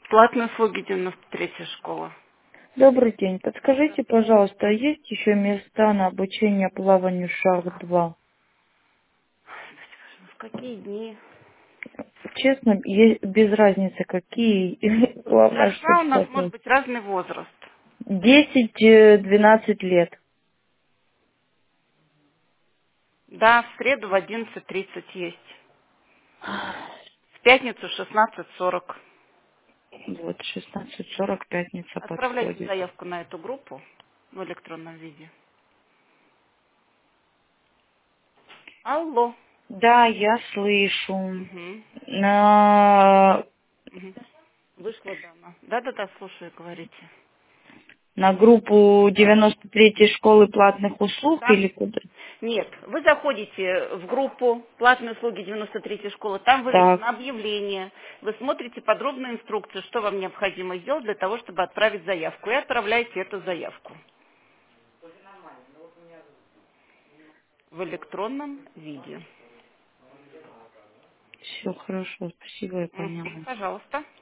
Платные услуги 93-я школа. Добрый день. Подскажите, пожалуйста, а есть еще места на обучение плаванию шаг-2? В какие дни? Честно, без разницы какие. Главное, Шаг-2 чтобы у нас может хватило. быть разный возраст. 10-12 лет. Да, в среду в 11:30 есть. В пятницу 16:40. Вот 16:40 пятница Отправляйте подходит. заявку на эту группу в электронном виде. Алло. Да, я слышу. Угу. На, Угу. Вышла дама. Да-да-да, слушаю, говорите. на группу 93-й школы платных услуг Да. или куда? Нет, вы заходите в группу «Платные услуги 93-й школы», там Так, вывешено объявление, вы смотрите подробную инструкцию, что вам необходимо сделать для того, чтобы отправить заявку, и отправляете эту заявку в электронном виде. все хорошо, спасибо, я Мгм. поняла. Пожалуйста.